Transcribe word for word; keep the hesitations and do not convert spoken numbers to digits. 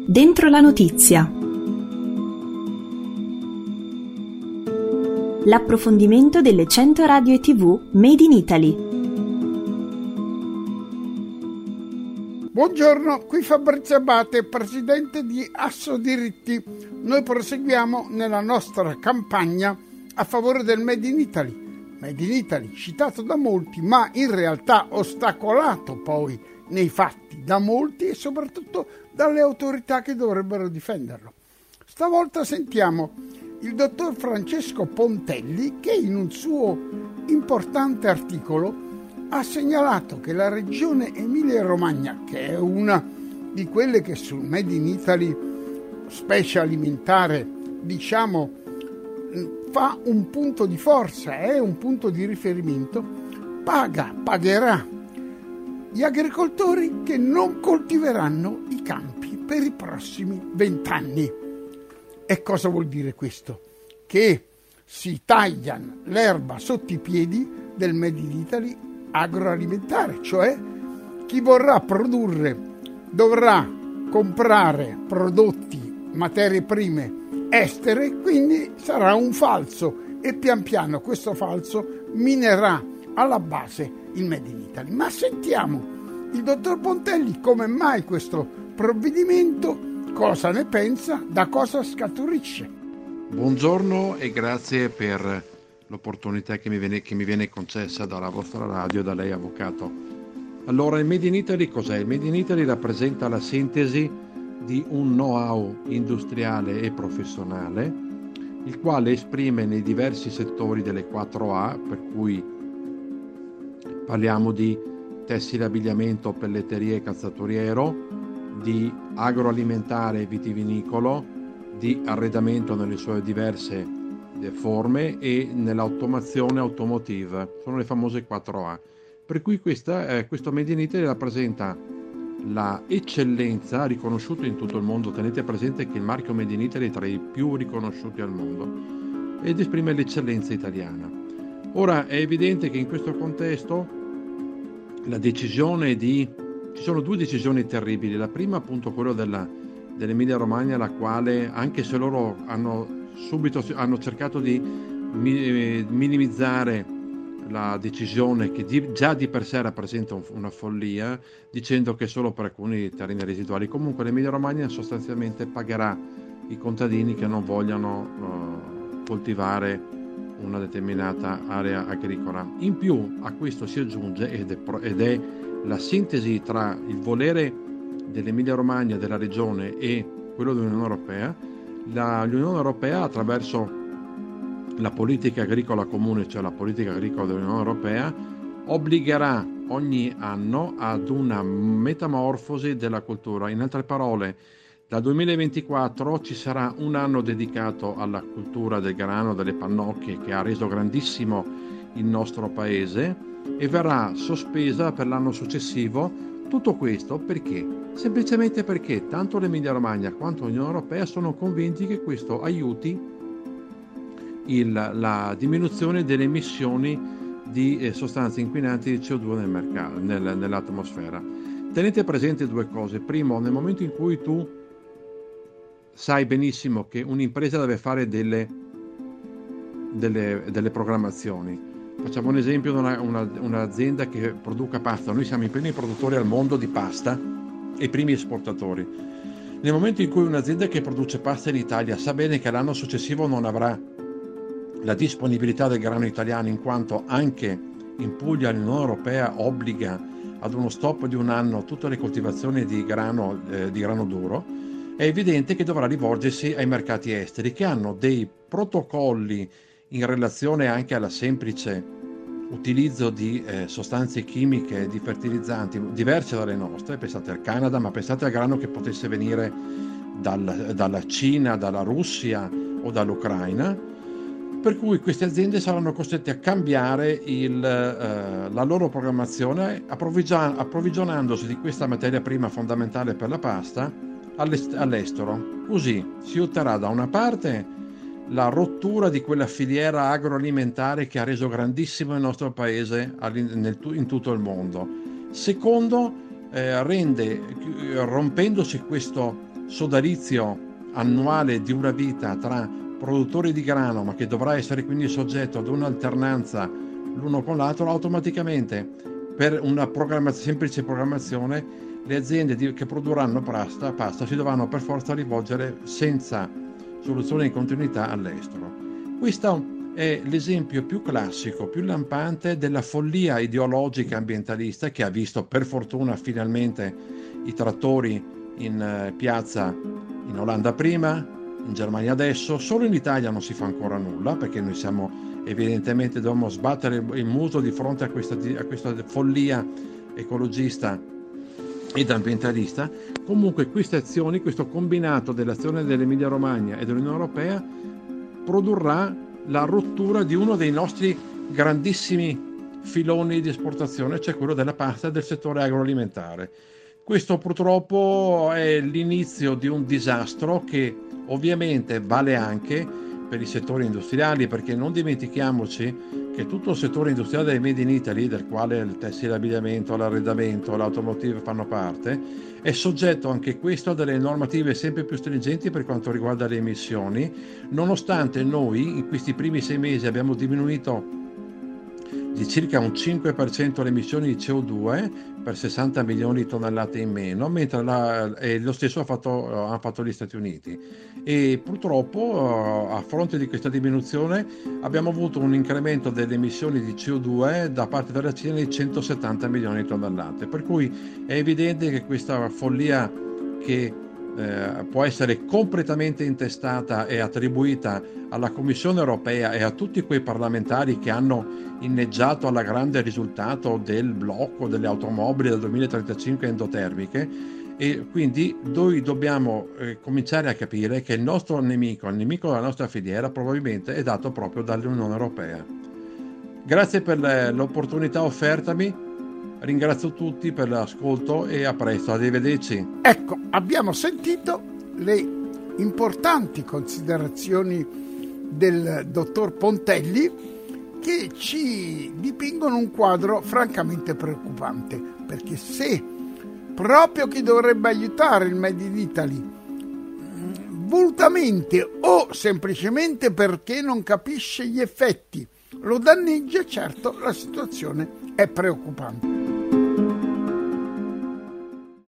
Dentro la notizia. L'approfondimento delle cento radio e tv Made in Italy. Buongiorno, qui Fabrizio Abate, presidente di Assodiritti. Noi proseguiamo nella nostra campagna a favore del Made in Italy. Made in Italy, citato da molti, ma in realtà ostacolato poi nei fatti da molti e soprattutto dalle autorità che dovrebbero difenderlo. Stavolta sentiamo il dottor Francesco Pontelli che in un suo importante articolo ha segnalato che la regione Emilia-Romagna, che è una di quelle che sul Made in Italy, specie alimentare, diciamo, fa un punto di forza, è un punto di riferimento, paga, pagherà gli agricoltori che non coltiveranno i campi per i prossimi vent'anni. E cosa vuol dire questo? Che si taglia l'erba sotto i piedi del Made in Italy agroalimentare, cioè chi vorrà produrre dovrà comprare prodotti, materie prime estere, quindi sarà un falso e pian piano questo falso minerà alla base il Made in Italy. Ma sentiamo il dottor Pontelli come mai questo provvedimento, cosa ne pensa, da cosa scaturisce. Buongiorno e grazie per l'opportunità che mi viene, che mi viene concessa dalla vostra radio e da lei avvocato. Allora, il Made in Italy cos'è? Il Made in Italy rappresenta la sintesi di un know-how industriale e professionale, il quale esprime nei diversi settori delle quattro A, per cui parliamo di tessile, abbigliamento, pelletteria e calzaturiero, di agroalimentare e vitivinicolo, di arredamento nelle sue diverse forme e nell'automazione automotive. Sono le famose quattro A. Per cui questa, eh, questo Made in Italy rappresenta la eccellenza riconosciuta in tutto il mondo. Tenete presente che il marchio Made in Italy è tra i più riconosciuti al mondo ed esprime l'eccellenza italiana. Ora è evidente che in questo contesto la decisione di ci sono due decisioni terribili. La prima appunto quella della, dell'Emilia Romagna, la quale, anche se loro hanno subito hanno cercato di mi, minimizzare la decisione che di, già di per sé rappresenta un, una follia, dicendo che solo per alcuni terreni residuali. Comunque l'Emilia Romagna sostanzialmente pagherà i contadini che non vogliano uh, coltivare una determinata area agricola. In più a questo si aggiunge, ed è, ed è la sintesi tra il volere dell'Emilia Romagna, della regione, e quello dell'Unione Europea, la, l'Unione Europea attraverso la politica agricola comune, cioè la politica agricola dell'Unione Europea, obbligherà ogni anno ad una metamorfosi della cultura. In altre parole, dal duemilaventiquattro ci sarà un anno dedicato alla cultura del grano, delle pannocchie, che ha reso grandissimo il nostro paese, e verrà sospesa per l'anno successivo. Tutto questo perché? Semplicemente perché tanto l'Emilia Romagna quanto l'Unione Europea sono convinti che questo aiuti Il, la diminuzione delle emissioni di eh, sostanze inquinanti di C O due nel mercato, nel, nell'atmosfera. Tenete presente due cose. Primo, nel momento in cui tu sai benissimo che un'impresa deve fare delle, delle, delle programmazioni. Facciamo un esempio di una, una, un'azienda che produca pasta. Noi siamo i primi produttori al mondo di pasta e i primi esportatori. Nel momento in cui un'azienda che produce pasta in Italia sa bene che l'anno successivo non avrà la disponibilità del grano italiano, in quanto anche in Puglia l'Unione Europea obbliga ad uno stop di un anno tutte le coltivazioni di grano, eh, di grano duro, è evidente che dovrà rivolgersi ai mercati esteri, che hanno dei protocolli in relazione anche alla semplice utilizzo di eh, sostanze chimiche, di fertilizzanti diverse dalle nostre. Pensate al Canada, ma pensate al grano che potesse venire dal, dalla Cina, dalla Russia o dall'Ucraina. Per cui queste aziende saranno costrette a cambiare il, eh, la loro programmazione, approvvigion- approvvigionandosi di questa materia prima fondamentale per la pasta all'est- all'estero. Così si otterrà da una parte la rottura di quella filiera agroalimentare che ha reso grandissimo il nostro paese nel, in tutto il mondo. Secondo, eh, rende, rompendosi questo sodalizio annuale di una vita tra produttori di grano, ma che dovrà essere quindi soggetto ad un'alternanza l'uno con l'altro, automaticamente per una programmazione, semplice programmazione, le aziende di, che produrranno pasta, pasta si dovranno per forza rivolgere senza soluzione di continuità all'estero. Questo è l'esempio più classico, più lampante della follia ideologica ambientalista che ha visto per fortuna finalmente i trattori in eh, piazza in Olanda prima, in Germania adesso. Solo in Italia non si fa ancora nulla, perché noi siamo evidentemente, dobbiamo sbattere il muso di fronte a questa, a questa follia ecologista ed ambientalista. Comunque queste azioni, questo combinato dell'azione dell'Emilia Romagna e dell'Unione Europea produrrà la rottura di uno dei nostri grandissimi filoni di esportazione, cioè quello della pasta e del settore agroalimentare. Questo purtroppo è l'inizio di un disastro che ovviamente vale anche per i settori industriali, perché non dimentichiamoci che tutto il settore industriale del Made in Italy, del quale il tessile, l'abbigliamento, l'arredamento, l'automotive fanno parte, è soggetto anche questo a delle normative sempre più stringenti per quanto riguarda le emissioni, nonostante noi in questi primi sei mesi abbiamo diminuito di circa un cinque per cento le emissioni di C O due per sessanta milioni di tonnellate in meno, mentre la, eh, lo stesso ha fatto, hanno fatto gli Stati Uniti. E purtroppo a fronte di questa diminuzione abbiamo avuto un incremento delle emissioni di C O due da parte della Cina di centosettanta milioni di tonnellate, per cui è evidente che questa follia che eh, può essere completamente intestata e attribuita alla Commissione europea e a tutti quei parlamentari che hanno inneggiato alla grande risultato del blocco delle automobili del duemilatrentacinque endotermiche, e quindi noi dobbiamo eh, cominciare a capire che il nostro nemico, il nemico della nostra filiera probabilmente è dato proprio dall'Unione Europea. Grazie per le, l'opportunità offertami, ringrazio tutti per l'ascolto e a presto, arrivederci. Ecco, abbiamo sentito le importanti considerazioni del dottor Pontelli, che ci dipingono un quadro francamente preoccupante, perché se proprio chi dovrebbe aiutare il Made in Italy volutamente o semplicemente perché non capisce gli effetti lo danneggia, certo la situazione è preoccupante.